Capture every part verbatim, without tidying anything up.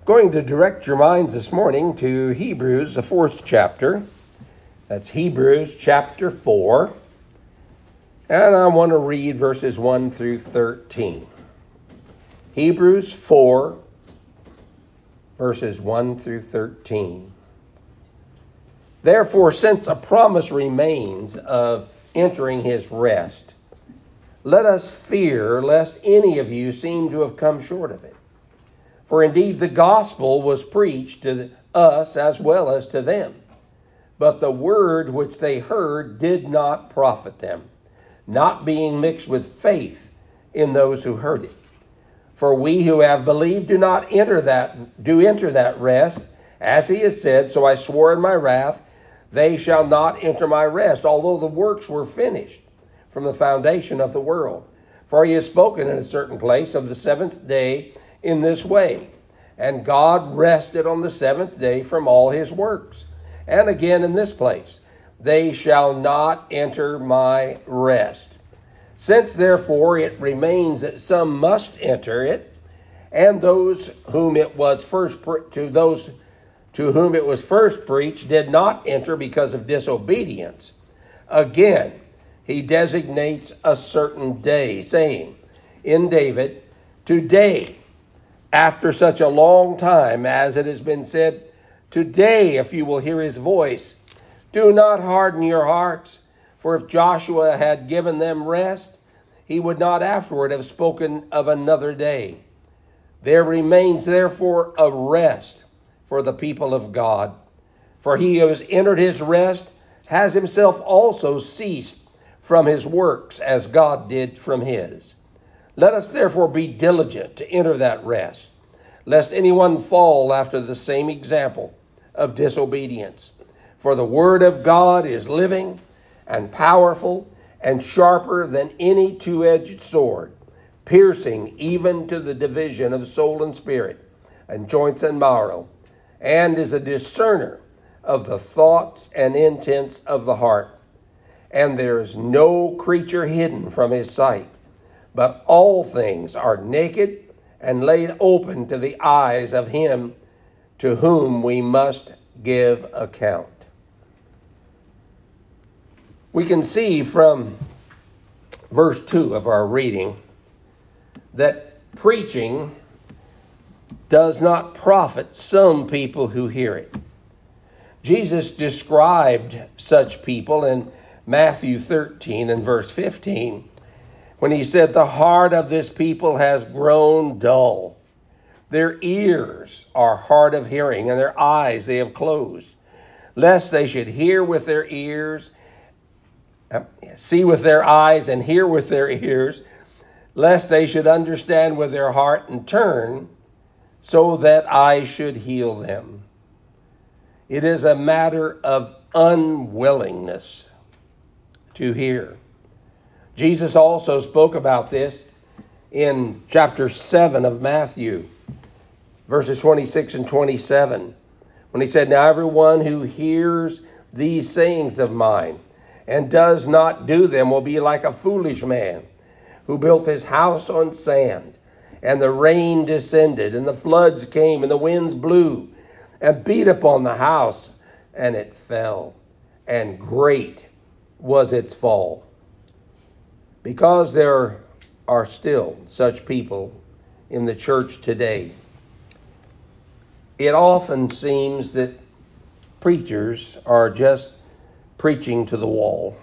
Going to direct your minds this morning to Hebrews, the fourth chapter. That's Hebrews chapter four. And I want to read verses one through thirteen. Hebrews four, verses one through thirteen. Therefore, since a promise remains of entering his rest, let us fear lest any of you seem to have come short of it. For indeed the gospel was preached to us as well as to them. But the word which they heard did not profit them, not being mixed with faith in those who heard it. For we who have believed do not enter that do enter that rest, as he has said, so I swore in my wrath, they shall not enter my rest, although the works were finished from the foundation of the world. For he has spoken in a certain place of the seventh day in this way, and God rested on the seventh day from all his works. And again in this place, they shall not enter my rest. Since therefore it remains that some must enter it, and those whom it was first pre- to those to whom it was first preached did not enter because of disobedience, again he designates a certain day, saying in David, today, after such a long time, as it has been said, today, if you will hear his voice, do not harden your hearts. For if Joshua had given them rest, he would not afterward have spoken of another day. There remains therefore a rest for the people of God. For he who has entered his rest has himself also ceased from his works, as God did from his. Let us therefore be diligent to enter that rest, lest anyone fall after the same example of disobedience. For the word of God is living and powerful and sharper than any two-edged sword, piercing even to the division of soul and spirit, and joints and marrow, and is a discerner of the thoughts and intents of the heart. And there is no creature hidden from his sight, but all things are naked and laid open to the eyes of him to whom we must give account. We can see from verse two of our reading that preaching does not profit some people who hear it. Jesus described such people in Matthew thirteen and verse fifteen, when he said, the heart of this people has grown dull. Their ears are hard of hearing, and their eyes they have closed, lest they should hear with their ears, see with their eyes, and hear with their ears, lest they should understand with their heart and turn, so that I should heal them. It is a matter of unwillingness to hear. Jesus also spoke about this in chapter seven of Matthew, verses twenty-six and twenty-seven, when he said, now everyone who hears these sayings of mine and does not do them will be like a foolish man who built his house on sand, and the rain descended, and the floods came, and the winds blew and beat upon the house, and it fell, and great was its fall. Because there are still such people in the church today, it often seems that preachers are just preaching to the wall.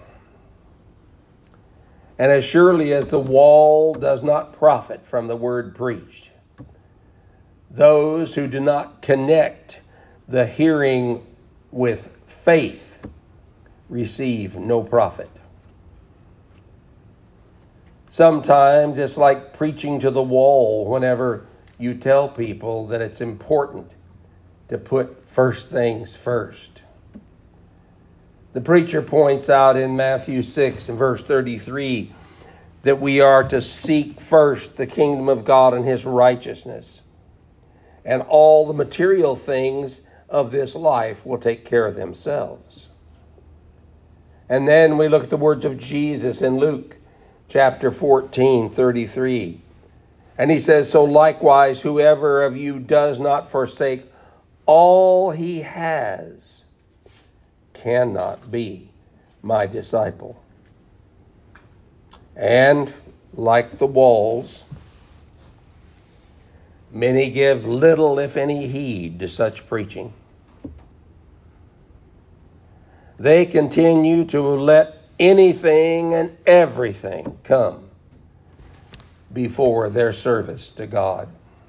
And as surely as the wall does not profit from the word preached, those who do not connect the hearing with faith receive no profit. Sometimes it's like preaching to the wall whenever you tell people that it's important to put first things first. The preacher points out in Matthew six and verse thirty-three that we are to seek first the kingdom of God and his righteousness, and all the material things of this life will take care of themselves. And then we look at the words of Jesus in Luke chapter fourteen, thirty-three. And he says, so likewise, whoever of you does not forsake all he has cannot be my disciple. And like the walls, many give little, if any, heed to such preaching. They continue to let anything and everything come before their service to God.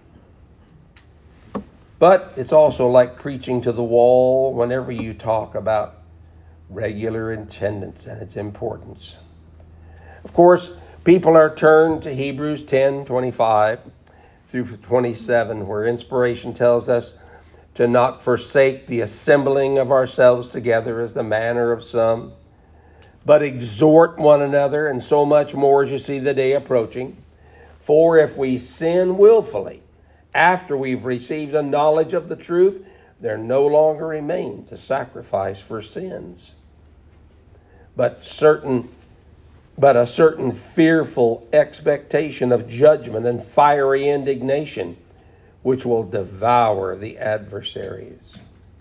But it's also like preaching to the wall whenever you talk about regular attendance and its importance. Of course, people are turned to Hebrews ten twenty-five through twenty-seven, where inspiration tells us to not forsake the assembling of ourselves together as the manner of some, but exhort one another, and so much more as you see the day approaching. For if we sin willfully, after we've received a knowledge of the truth, there no longer remains a sacrifice for sins, but certain, but a certain fearful expectation of judgment and fiery indignation, which will devour the adversaries.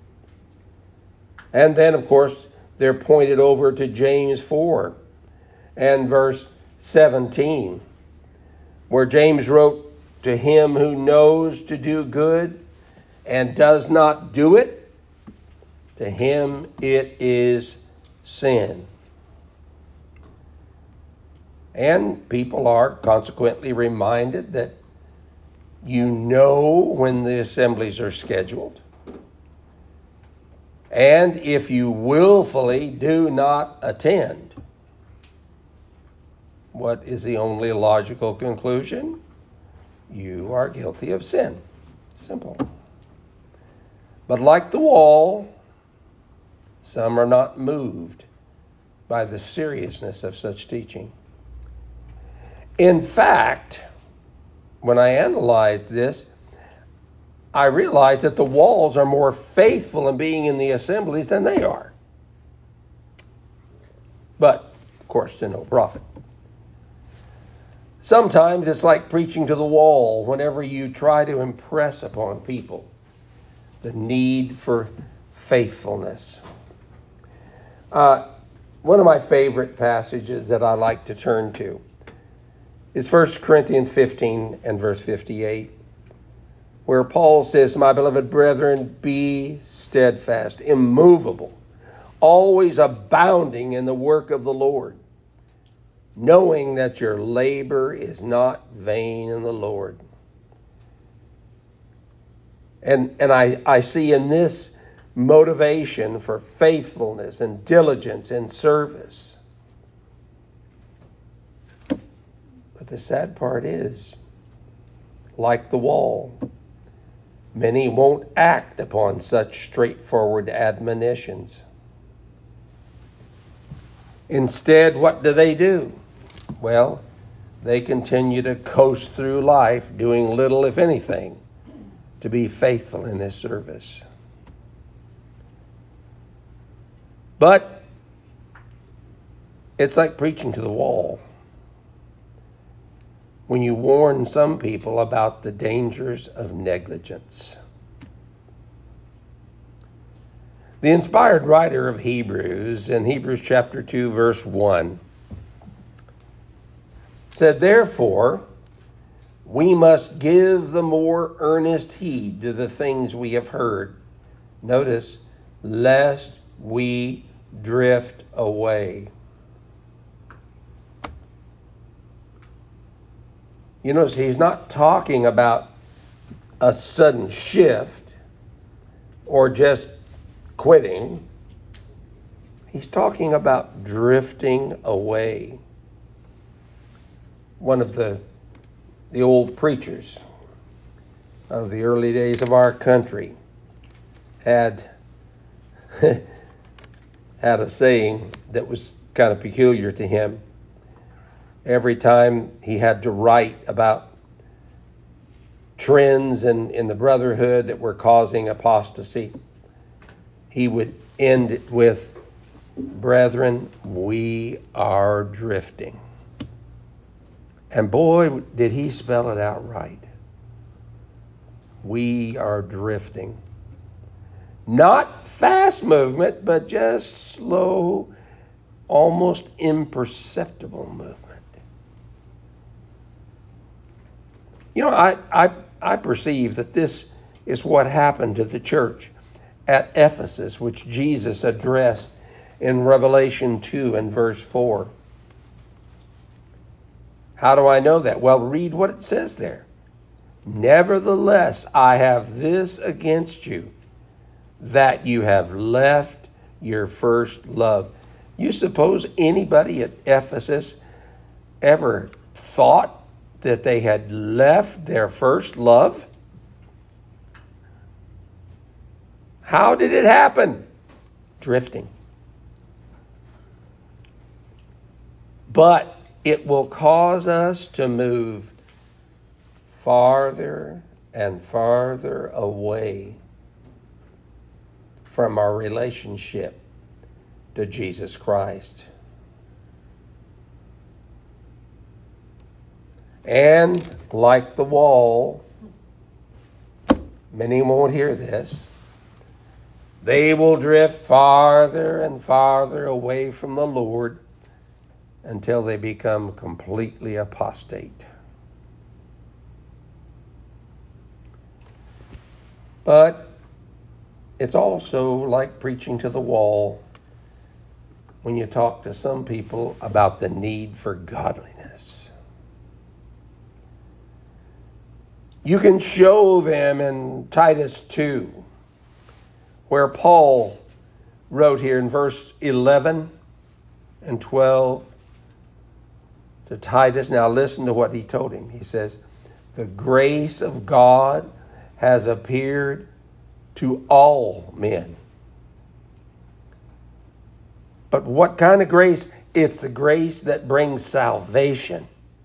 And then, of course, they're pointed over to James four and verse seventeen, where James wrote, to him who knows to do good and does not do it, to him it is sin. And people are consequently reminded that you know when the assemblies are scheduled. And if you willfully do not attend, what is the only logical conclusion? You are guilty of sin. Simple. But like the wall, some are not moved by the seriousness of such teaching. In fact, when I analyzed this, I realized that the walls are more faithful in being in the assemblies than they are. But, of course, to no profit. Sometimes it's like preaching to the wall whenever you try to impress upon people the need for faithfulness. Uh, one of my favorite passages that I like to turn to is First Corinthians fifteen and verse fifty-eight, where Paul says, my beloved brethren, be steadfast, immovable, always abounding in the work of the Lord, knowing that your labor is not vain in the Lord. And and I, I see in this motivation for faithfulness and diligence in service. But the sad part is, like the wall, many won't act upon such straightforward admonitions. Instead, what do they do? Well, they continue to coast through life doing little, if anything, to be faithful in this service. But it's like preaching to the wall when you warn some people about the dangers of negligence. The inspired writer of Hebrews, in Hebrews chapter two, verse one, said, therefore, we must give the more earnest heed to the things we have heard. Notice, lest we drift away. You notice he's not talking about a sudden shift or just quitting. He's talking about drifting away. One of the the old preachers of the early days of our country had had a saying that was kind of peculiar to him. Every time he had to write about trends in, in the brotherhood that were causing apostasy, he would end it with, brethren, we are drifting. And boy, did he spell it out right. We are drifting. Not fast movement, but just slow, almost imperceptible movement. You know, I, I, I perceive that this is what happened to the church at Ephesus, which Jesus addressed in Revelation two and verse four. How do I know that? Well, read what it says there. Nevertheless, I have this against you, that you have left your first love. You suppose anybody at Ephesus ever thought that they had left their first love? How did it happen? Drifting. But it will cause us to move farther and farther away from our relationship to Jesus Christ. And like the wall, many won't hear this, they will drift farther and farther away from the Lord until they become completely apostate. But it's also like preaching to the wall when you talk to some people about the need for godliness. You can show them in Titus two, where Paul wrote here in verse eleven and twelve to Titus. Now listen to what he told him. He says, the grace of God has appeared to all men. But what kind of grace? It's the grace that brings salvation.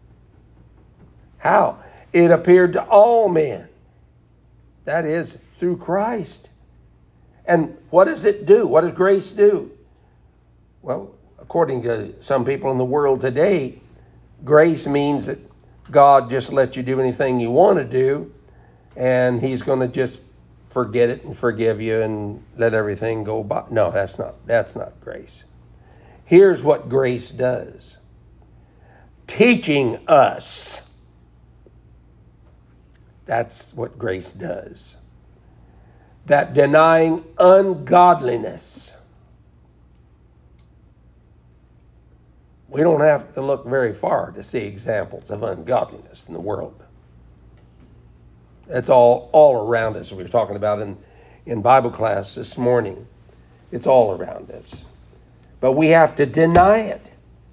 How? It appeared to all men. That is, through Christ. And what does it do? What does grace do? Well, according to some people in the world today, grace means that God just lets you do anything you want to do, and he's going to just forget it and forgive you and let everything go by. No, that's not that's not grace. Here's what grace does. Teaching us. That's what grace does. That denying ungodliness. We don't have to look very far to see examples of ungodliness in the world. It's all, all around us. We were talking about in, in Bible class this morning. It's all around us. But we have to deny it.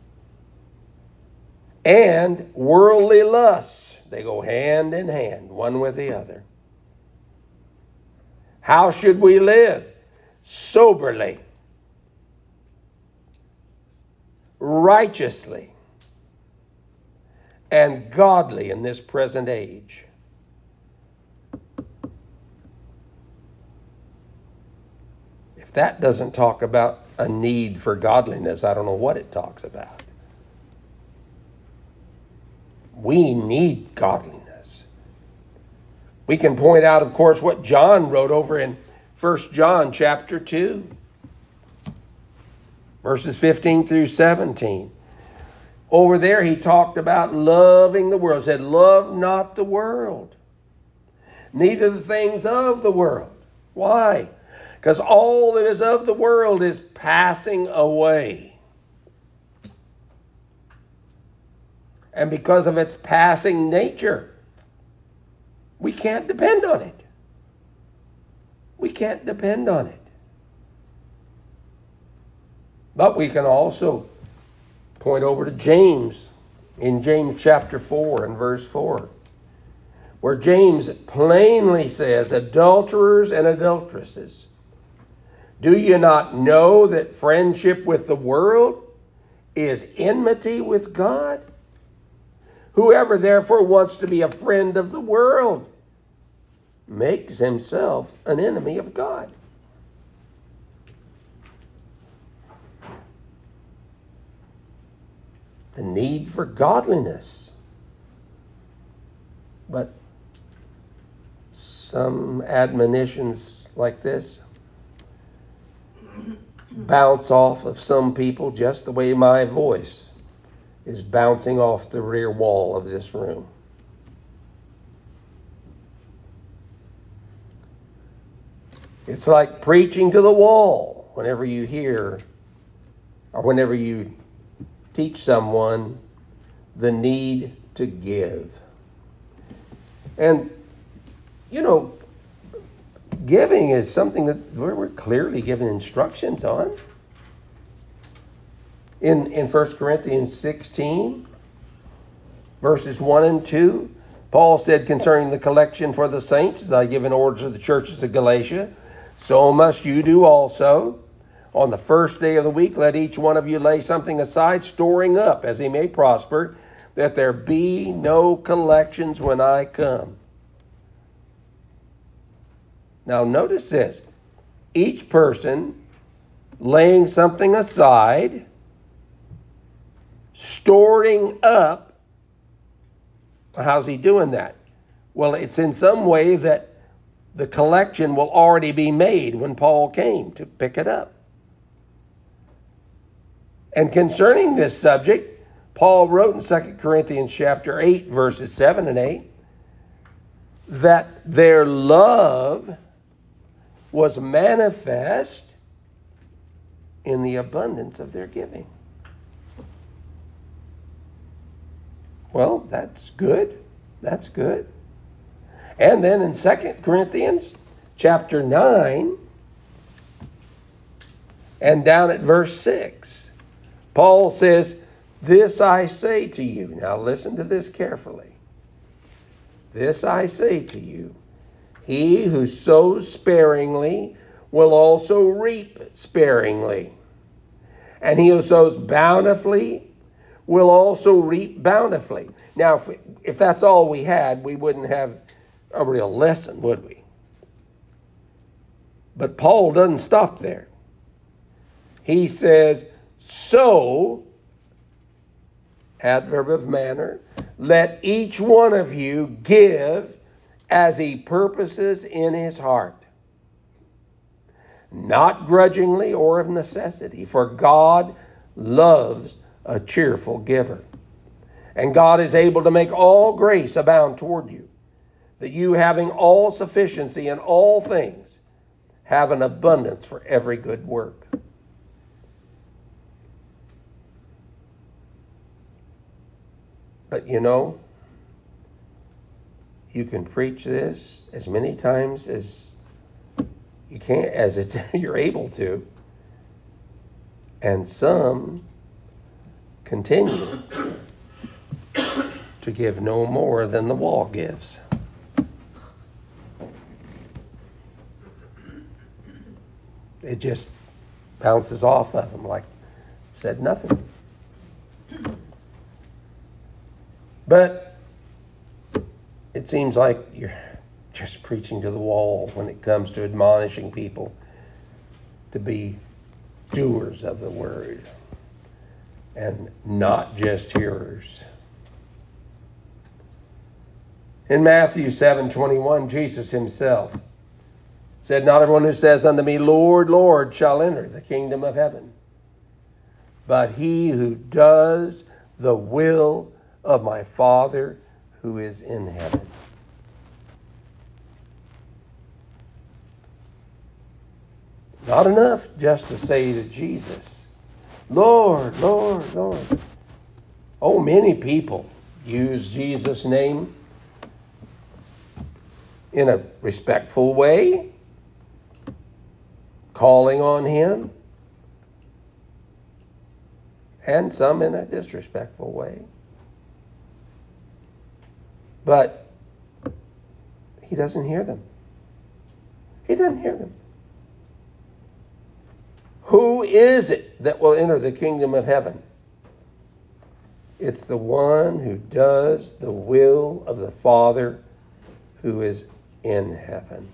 And worldly lusts, they go hand in hand, one with the other. How should we live? Soberly, righteously, and godly in this present age. If that doesn't talk about a need for godliness, I don't know what it talks about. We need godliness. We can point out, of course, what John wrote over in First John chapter two, verses fifteen through seventeen. Over there he talked about loving the world. He said, love not the world, neither the things of the world. Why? Because all that is of the world is passing away. And because of its passing nature, we can't depend on it. We can't depend on it. But we can also point over to James in James chapter four and verse four, where James plainly says, adulterers and adulteresses, do you not know that friendship with the world is enmity with God? Whoever therefore wants to be a friend of the world makes himself an enemy of God. The need for godliness. But some admonitions like this bounce off of some people just the way my voice is bouncing off the rear wall of this room. It's like preaching to the wall whenever you hear or whenever you teach someone the need to give. And, you know, giving is something that we're clearly given instructions on. In, in First Corinthians sixteen, verses one and two, Paul said concerning the collection for the saints, as I give an order to the churches of Galatia, so must you do also. On the first day of the week, let each one of you lay something aside, storing up as he may prosper, that there be no collections when I come. Now notice this. Each person laying something aside, storing up. How's he doing that? Well, it's in some way that the collection will already be made when Paul came to pick it up. And concerning this subject, Paul wrote in Second Corinthians chapter eight, verses seven and eight, that their love was manifest in the abundance of their giving. Well, that's good. That's good. And then in Second Corinthians chapter nine and down at verse six, Paul says, this I say to you. Now listen to this carefully. This I say to you. He who sows sparingly will also reap sparingly. And he who sows bountifully will also reap bountifully. Now, if, if that's all we had, we wouldn't have a real lesson, would we? But Paul doesn't stop there. He says, so, adverb of manner, let each one of you give as he purposes in his heart, not grudgingly or of necessity, for God loves a cheerful giver. And God is able to make all grace abound toward you, that you, having all sufficiency in all things, have an abundance for every good work. But you know, you can preach this as many times as you can, as it's you're able to, and some continue to give no more than the wall gives. It just bounces off of them like said nothing. But it seems like you're just preaching to the wall when it comes to admonishing people to be doers of the word and not just hearers. In Matthew seven twenty-one, Jesus himself said, not everyone who says unto me, Lord, Lord, shall enter the kingdom of heaven, but he who does the will of my Father who is in heaven. Not enough just to say to Jesus, Lord, Lord, Lord. Oh, many people use Jesus' name in a respectful way, calling on him, and some in a disrespectful way. But he doesn't hear them. He doesn't hear them. Who is it that will enter the kingdom of heaven? It's the one who does the will of the Father who is in heaven.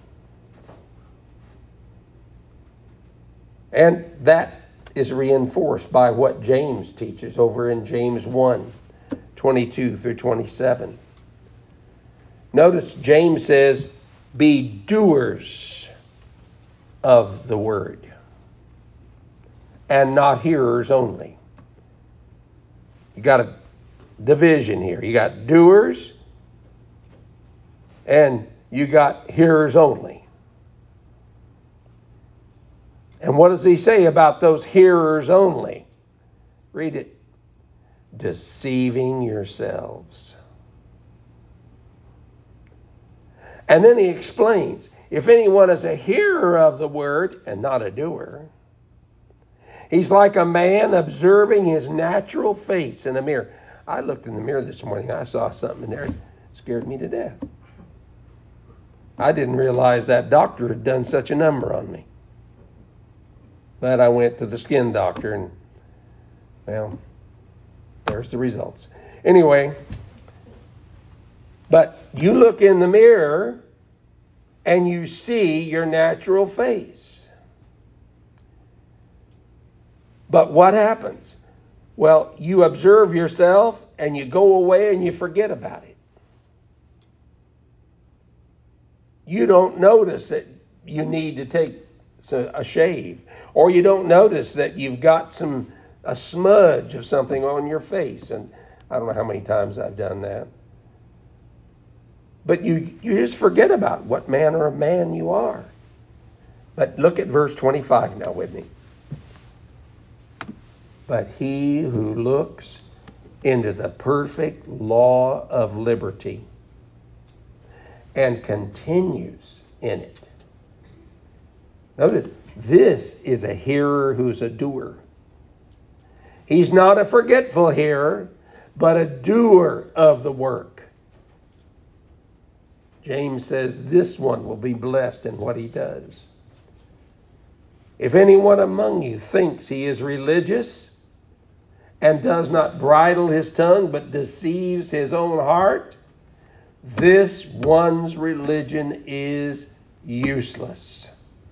And that is reinforced by what James teaches over in James one, twenty-two through twenty-seven. Notice James says, be doers of the word and not hearers only. You got a division here. You got doers and you got hearers only. And what does he say about those hearers only? Read it. Deceiving yourselves. And then he explains, if anyone is a hearer of the word and not a doer, he's like a man observing his natural face in a mirror. I looked in the mirror this morning. I saw something in there that scared me to death. I didn't realize that doctor had done such a number on me. But I went to the skin doctor and, well, there's the results. Anyway, but you look in the mirror and you see your natural face. But what happens? Well, you observe yourself and you go away and you forget about it. You don't notice that you need to take a shave, or you don't notice that you've got some a smudge of something on your face. And I don't know how many times I've done that. But you, you just forget about what manner of man you are. But look at verse twenty-five now with me. But he who looks into the perfect law of liberty and continues in it. Notice, this is a hearer who's a doer. He's not a forgetful hearer, but a doer of the work. James says this one will be blessed in what he does. If anyone among you thinks he is religious and does not bridle his tongue but deceives his own heart, this one's religion is useless.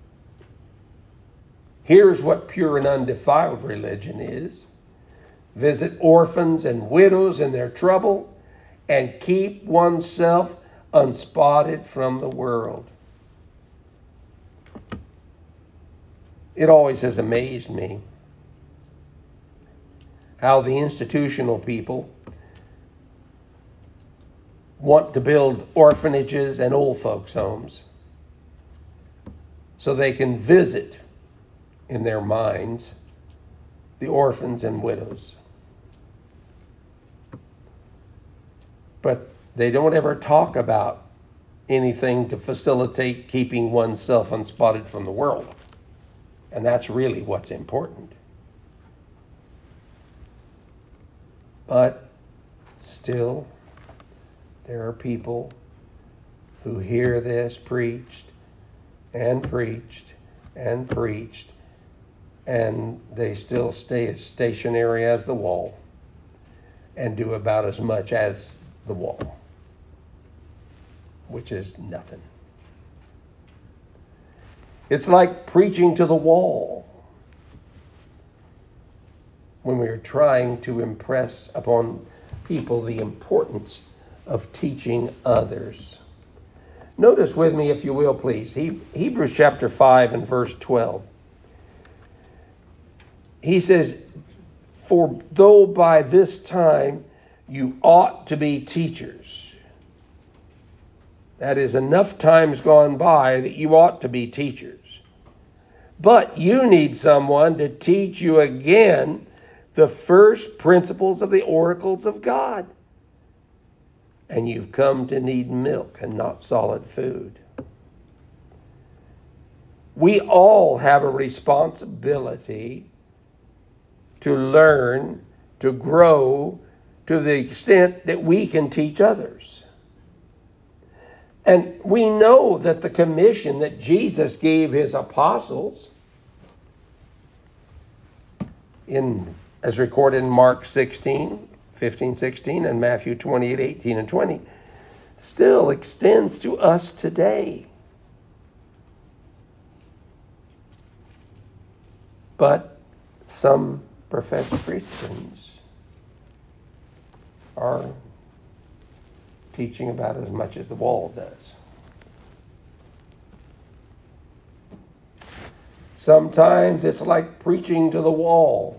Here's what pure and undefiled religion is. Visit orphans and widows in their trouble and keep oneself unspotted from the world. It always has amazed me how the institutional people want to build orphanages and old folks' homes so they can visit in their minds the orphans and widows. But they don't ever talk about anything to facilitate keeping oneself unspotted from the world. And that's really what's important. But still, there are people who hear this preached and preached and preached, and they still stay as stationary as the wall and do about as much as the wall, which is nothing. It's like preaching to the wall when we are trying to impress upon people the importance of teaching others. Notice with me, if you will, please, he, Hebrews chapter five and verse twelve. He says, for though by this time you ought to be teachers. That is, enough time's gone by that you ought to be teachers. But you need someone to teach you again the first principles of the oracles of God. And you've come to need milk and not solid food. We all have a responsibility to learn, to grow, to the extent that we can teach others. And we know that the commission that Jesus gave his apostles, in as recorded in Mark sixteen, fifteen, sixteen, and Matthew twenty-eight, eighteen, and twenty, still extends to us today. But some professed Christians are teaching about as much as the wall does. Sometimes it's like preaching to the wall.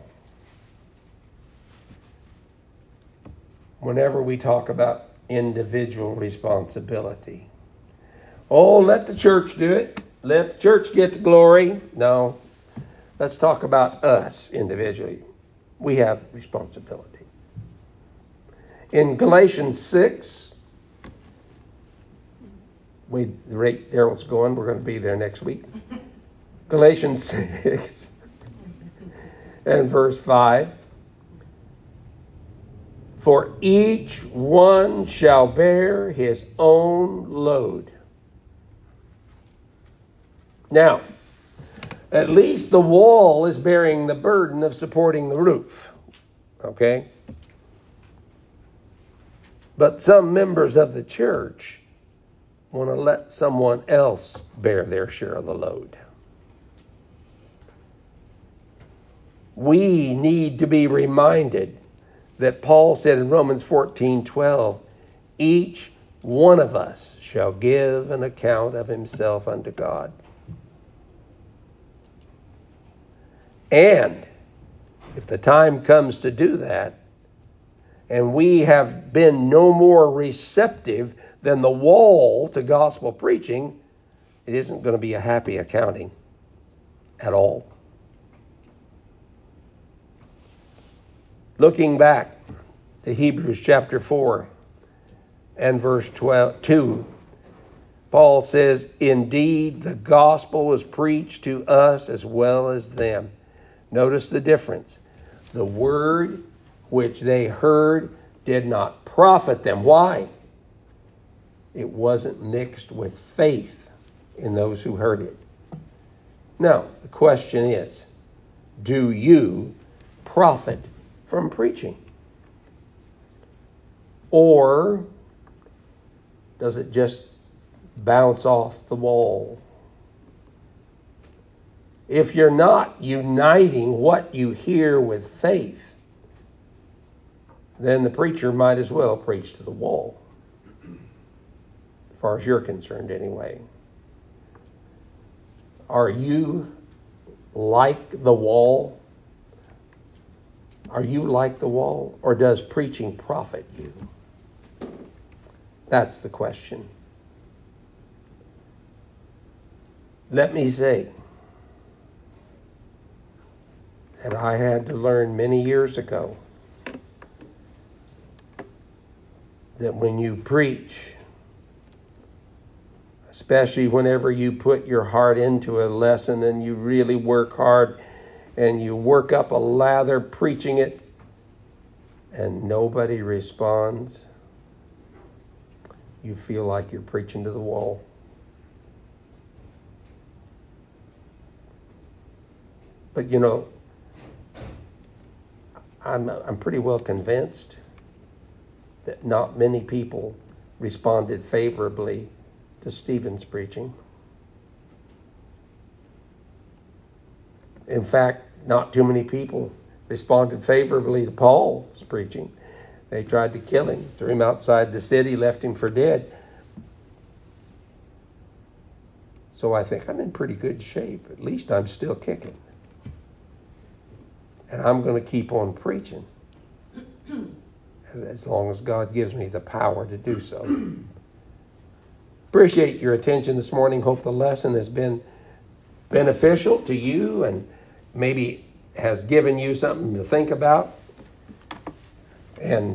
Whenever we talk about individual responsibility. Oh, let the church do it. Let the church get the glory. No. Let's talk about us individually. We have responsibility. In Galatians six, we the rate Daryl's going, we're going to be there next week. Galatians six and verse five. For each one shall bear his own load. Now, at least the wall is bearing the burden of supporting the roof. Okay? But some members of the church want to let someone else bear their share of the load. We need to be reminded that Paul said in Romans fourteen twelve, each one of us shall give an account of himself unto God. And if the time comes to do that, and we have been no more receptive than the wall to gospel preaching, it isn't going to be a happy accounting at all. Looking back to Hebrews chapter four and verse twelve, two, Paul says, indeed, the gospel was preached to us as well as them. Notice the difference. The word which they heard did not profit them. Why? It wasn't mixed with faith in those who heard it. Now, the question is, do you profit from preaching? Or does it just bounce off the wall? If you're not uniting what you hear with faith, then the preacher might as well preach to the wall. As far as you're concerned anyway. Are you like the wall? Are you like the wall? Or does preaching profit you? That's the question. Let me say that I had to learn many years ago that when you preach, especially whenever you put your heart into a lesson and you really work hard and you work up a lather preaching it and nobody responds, you feel like you're preaching to the wall. But you know, I'm I'm pretty well convinced that not many people responded favorably to Stephen's preaching. In fact, not too many people responded favorably to Paul's preaching. They tried to kill him, threw him outside the city, left him for dead. So I think I'm in pretty good shape. At least I'm still kicking. And I'm going to keep on preaching as, as long as God gives me the power to do so. Appreciate your attention this morning. Hope the lesson has been beneficial to you and maybe has given you something to think about. And